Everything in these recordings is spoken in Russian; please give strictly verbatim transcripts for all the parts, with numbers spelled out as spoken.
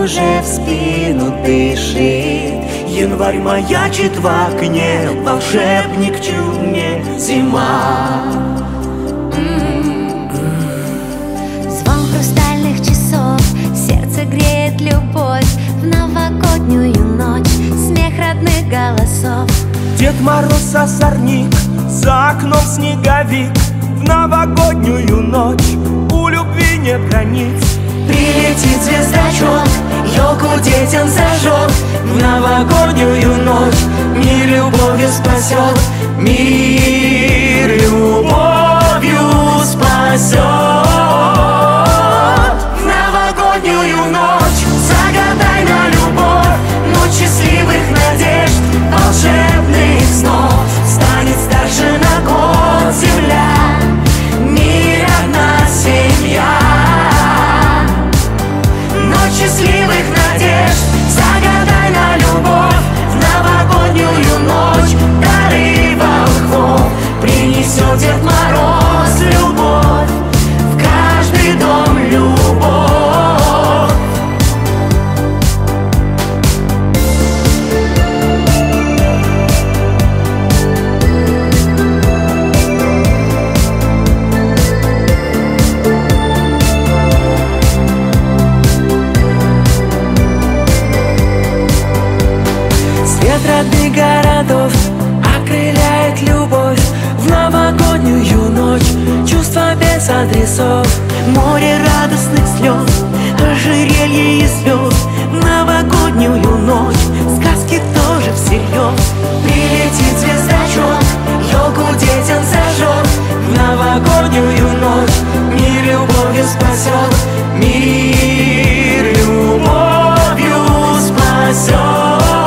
уже в спину дышит. Январь маячит в окне, волшебник чудне зима. Звон хрустальных часов, сердце греет любовь. В новогоднюю ночь смех родных голосов. Дед Мороз озорник, за окном снеговик. В новогоднюю ночь у любви нет границ. Прилетит звездочет, елку детям зажжет. В новогоднюю ночь мир любовью спасет. Мир любовью спасет. В новогоднюю ночь загадай на любовь. Ночь счастливых надежд, волшебных снов. Станет старше на год земля, мир одна семья. Ночь счастливых надежд, загадай на любовь. В новогоднюю ночь дары волхвов принесет Дед Мороз любовь. В каждый дом любовь. Родных городов окрыляет любовь. В новогоднюю ночь чувства без адресов. Море радостных слез, ожерелье из звезд. В новогоднюю ночь сказки тоже всерьез. Прилетит звездочет, елку детям зажжет. В новогоднюю ночь мир любовью спасет. Мир любовью спасет.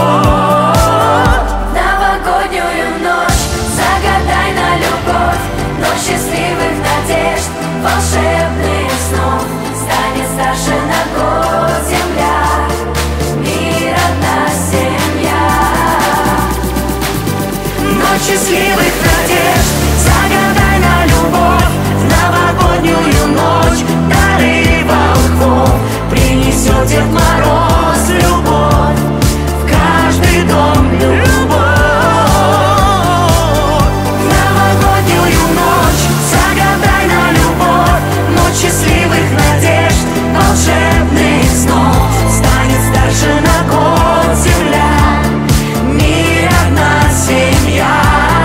Волшебных снов станет старше на год земля. Мир одна семья. Ночь счастливых надежд, загадай на любовь. В новогоднюю ночь дары волхвов принесет Дед Мороз любовь. В каждый дом любовь. Счастливых надежд, волшебных снов. Станет старше на год земля, мир одна семья.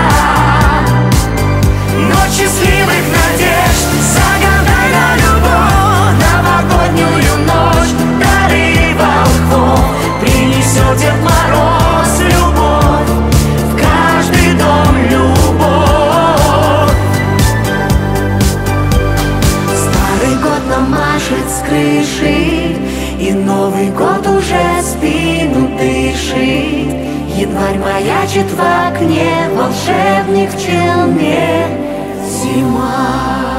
Ночь счастливых надежд, загадай на любовь. Новогоднюю ночь дары волхвов принесет Дед Мороз любовь. В каждый дом любовь. Машет с крыши, и Новый год уже спину дышит. Январь маячит в окне, волшебник в челме зима.